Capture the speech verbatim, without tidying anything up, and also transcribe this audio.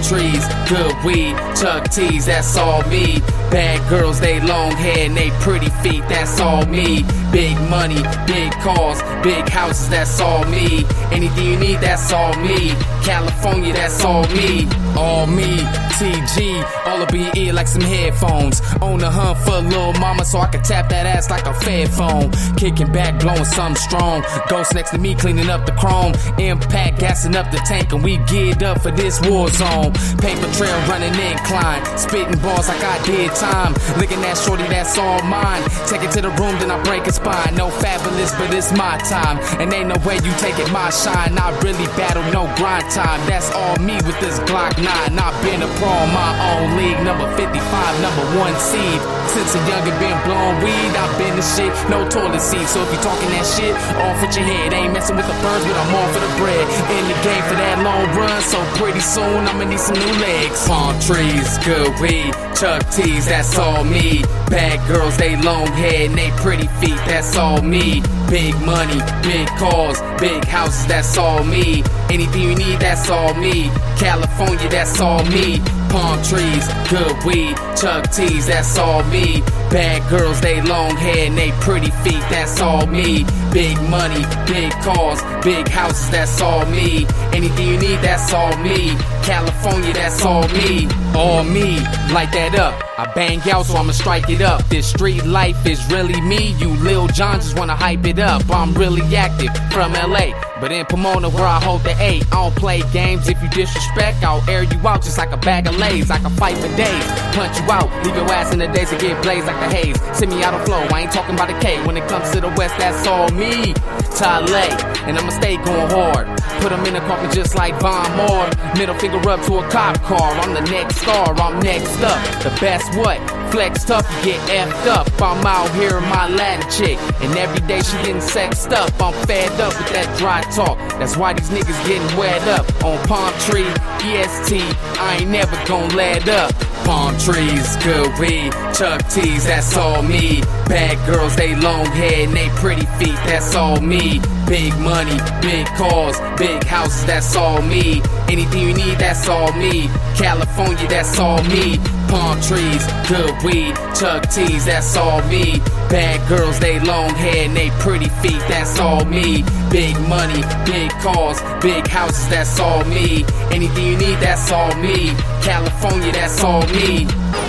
trees, good weed, Chuck T's, that's all me. Bad girls, they long hair and they pretty feet, that's all me. Big money, big cars, big houses, that's all me. Anything you need, that's all me. California, that's all me. All me, T G, all of B E like some headphones. On the hunt for a little mama so I can tap that ass like a Fed phone. Kicking back, blowing something strong. Ghost next to me cleaning up the chrome. Impact, gassing up the tank and we geared up for this war zone. Paper trail running incline, spitting balls like I did time. Licking that shorty, that's all mine. Take it to the room, then I break a spine. No fabulous, but it's my time. And ain't no way you taking my shine. I really battle, no grind time. That's all me with this Glock nine. I've been a pro in my own league. Number fifty-five, number one seed. Since a youngin' been blowing weed, I've been the shit, no toilet seat. So if you talking that shit, off with your head. Ain't messing with the birds, but I'm on for the bread. In the game for that long run, so pretty soon I'ma need some new legs. Palm trees, good weed, Chuck T's, that's all me. Bad girls, they long hair and they pretty feet, that's all me. Big money, big cars, big houses, that's all me. Anything you need, that's all me. California, that's all me. Palm trees, good weed, Chuck T's, that's all me. Bad girls, they long hair and they pretty feet, that's all me. Big money, big cars, big houses, that's all me. Anything you need, that's all me. California, that's all me. All me, light that up. I bang out, so I'ma strike it up. This street life is really me. You Lil Jon just wanna hype it up. I'm really active from L A, but in Pomona where I hold the eight. I don't play games. If you disrespect, I'll air you out just like a bag of Lays. I can fight for days, punch you out, leave your ass in the days that get blazed like the haze. Send me out of flow, I ain't talking about a K. When it comes to the West, that's all me. Tale, and I'ma stay going hard. Put them in a coffin just like Von Moore. Middle finger up to a cop car. I'm the next star, I'm next up. The best what? Flex tough, you get effed up. I'm out here in my Latin chick, and every day she getting sexed up. I'm fed up with that dry talk. That's why these niggas getting wet up. On Palm Tree, E S T, I ain't never gon' let up. Palm trees, good weed, Chuck T's, that's all me. Bad girls, they long hair and they pretty feet, that's all me. Big money, big cars, big houses, that's all me. Anything you need, that's all me. California, that's all me. Palm trees, good weed, Chuck T's, that's all me. Bad girls, they long hair and they pretty feet, that's all me. Big money, big cars, big houses, that's all me. Anything you need, that's all me. California, that's all me.